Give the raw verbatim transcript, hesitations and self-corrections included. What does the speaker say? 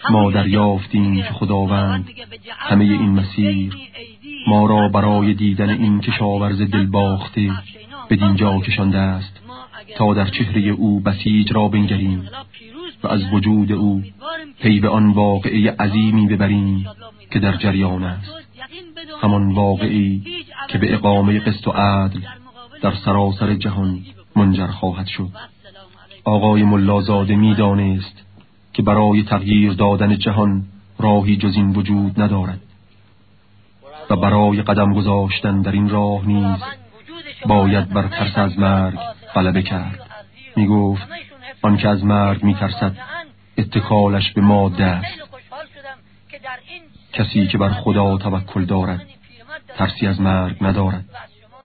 ما دریافتیم که خداوند همه این مسیر ما را برای دیدن این کشاورز دلباخته به دینجا کشانده است تا در چهره او بسیج را بنگریم و از وجود او پی به آن واقعه عظیمی ببریم که در جریان است، همان واقعی که به اقامه قسط و عدل در سراسر جهان منجر خواهد شد. آقای ملازاده می دانست که برای تغییر دادن جهان راهی جز این وجود ندارد و برای قدم گذاشتن در این راه نیز باید بر ترس از مرگ غلبه کرد. می گفت آن که از مرگ می ترسد اتکالش به ماده است. کسی که بر خدا توکل دارد ترسی از مرگ ندارد.